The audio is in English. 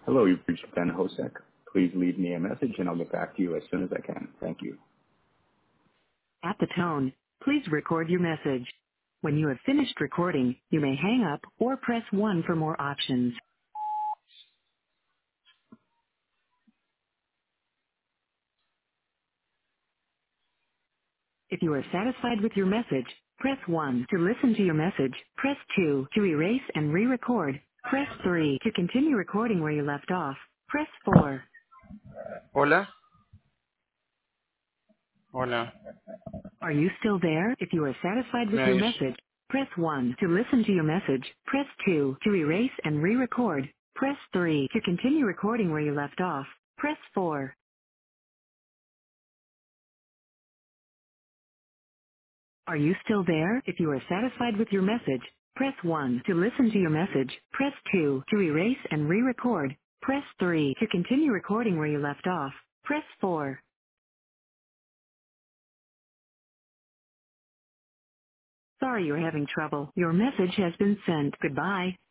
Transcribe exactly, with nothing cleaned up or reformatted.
Hello, you've reached Ben Hosek. Please leave me a message and I'll get back to you as soon as I can. Thank you. At the tone, please record your message. When you have finished recording, you may hang up or press one for more options. If you are satisfied with your message, press one to listen to your message. Press two to erase and re-record. Press three to continue recording where you left off. Press four. Hola, hola, Are you still there? If you are satisfied with ¿me your oyes? message, press one to listen to your message. Press two to erase and re-record. Press three to continue recording where you left off. Press four. Are you still there? If you are satisfied with your message, press one to listen to your message. Press two to erase and re-record. Press three to continue recording where you left off. Press four. Sorry you're having trouble. Your message has been sent. Goodbye.